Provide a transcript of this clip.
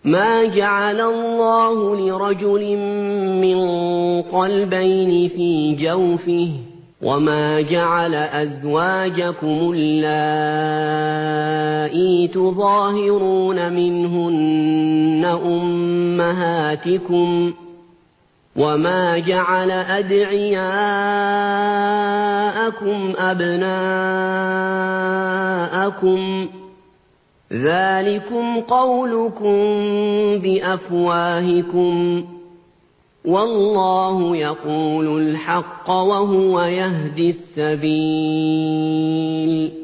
مَا جَعَلَ اللَّهُ لِرَجُلٍ مِّن قَلْبَيْنِ فِي جَوْفِهِ ۚ وَمَا جَعَلَ أَزْوَاجَكُمُ اللَّائِي تُظَاهِرُونَ مِنْهُنَّ أُمَّهَاتِكُمْ ۚ وَمَا جَعَلَ أَدْعِيَاءَكُمْ أَبْنَاءَكُمْ ۚ ذَٰلِكُمْ قَوْلُكُم بِأَفْوَاهِكُمْ ۖ وَاللَّهُ يَقُولُ الْحَقَّ وَهُوَ يَهْدِي السَّبِيلَ